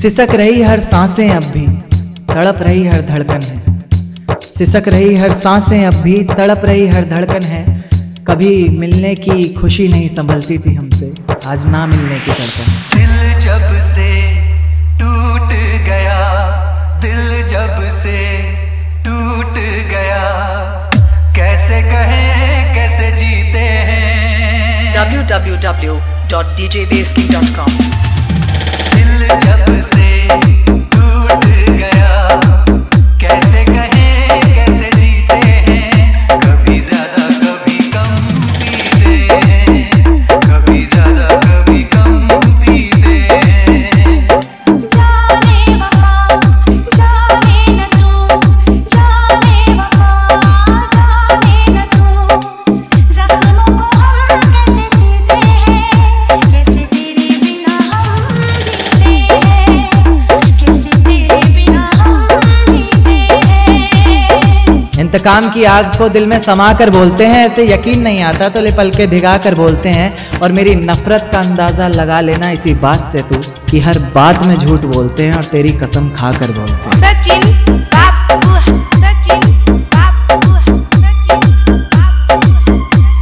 सिसक रही हर सांसें अब भी तड़प रही हर धड़कन है। सिसक रही हर सांसें अब भी तड़प रही हर धड़कन है। कभी मिलने की खुशी नहीं संभलती थी हमसे, आज ना मिलने की तड़पन। दिल जब से टूट गया, दिल जब से टूट गया, कैसे कहें कैसे जीते हैं। www.djbasking.com। दिल जब से टूट गया, कैसे कहें कैसे जीते हैं। कभी ज्यादा कभी कम पीते हैं, कभी ज्यादा कभी कम पीते हैं। जाने वफा जाने न तू, जाने वफा जाने न तू, जख्मों को हम कैसे सीते हैं, कैसे तेरे बिना हम जीते हैं, कैसे तेरे बिना हम जीते हैं। इंतकाम की आग को दिल में समा कर बोलते हैं, ऐसे यकीन नहीं आता तो ले पल के भिगा कर बोलते हैं। और मेरी नफरत का अंदाजा लगा लेना इसी बात से तू कि हर बात में झूठ बोलते हैं और तेरी कसम खा कर बोलते हैं। सचिन बाबू, सचिन बाबू, सचिन बाबू।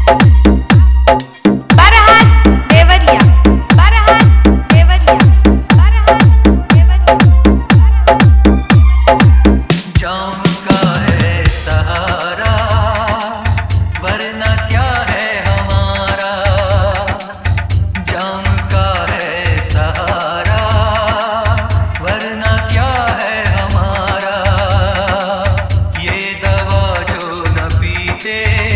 बरहान देवरिया, बरहान देवरिया, बरहान देवरिया। जाम का है सहारा, वरना क्या है हमारा। जाम का है सहारा, वरना क्या है हमारा। ये दवा जो न पीते,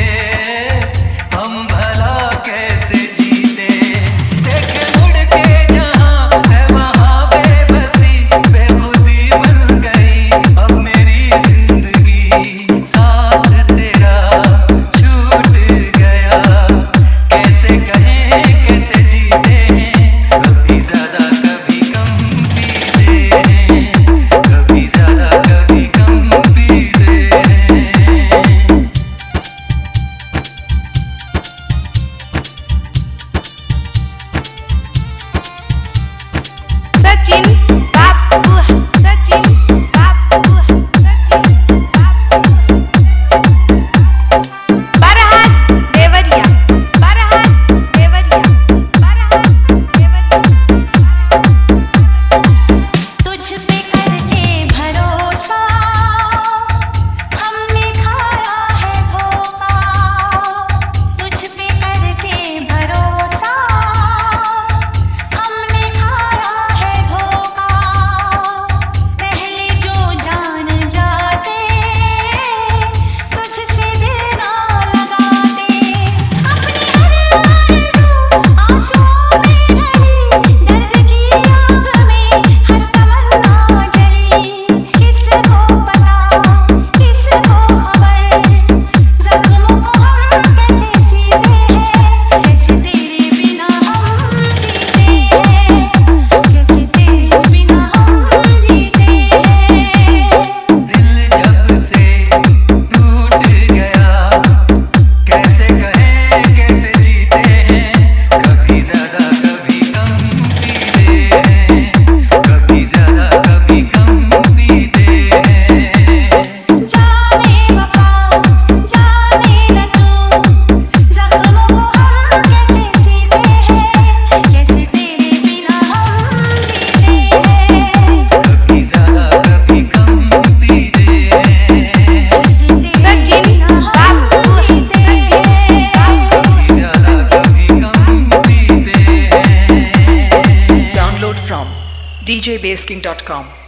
हम भला कैसे जीते। देखे मुड़ के जहाँ है वहाँ बेबसी, बेखुदी बन गई अब मेरी जिंदगी। साथ तेरा छूट गया, कैसे कहें कैसे जीते हैं। कभी ज्यादा कभी कम पीते हैं, कभी ज्यादा कभी कम पीते हैं। सचिन बाबू, सचिन बाबू, सचिन बाबू। बरहान देवरिया, बरहान देवरिया, बरहान देवरिया। तुझ पे करके भरोसा हमने खाया है धोखा। तुझ पे करके भरोसा हमने खाया है धोखा। पहले जो जान जाते तुझसे दिल ना लगाते। अपनी हर आरज़ू आंसुओं में ढली, दर्द की आग में हर तमन्ना जली। किसको पता किसको खबर, ज़ख्मों को हम कैसे सीते हैं, कैसे तेरे बिना हम जीते हैं, कैसे तेरे बिना हम जीते हैं। दिल जब से टूट गया, कैसे कहें कैसे जीते हैं। कभी ज्यादा कभी कम पीते हैं, कभी ज्यादा कभी कम पीते हैं। जाने वफा जाने न तू, जख्मों को हम कैसे सीते हैं, कैसे तेरे बिना हम जीते हैं, कभी ज्यादा कभी कम पीते हैं। कैसे तेरे बिना हम जीते हैं। कभी ज्यादा कभी कम पीते हैं। Download from djbasking.com.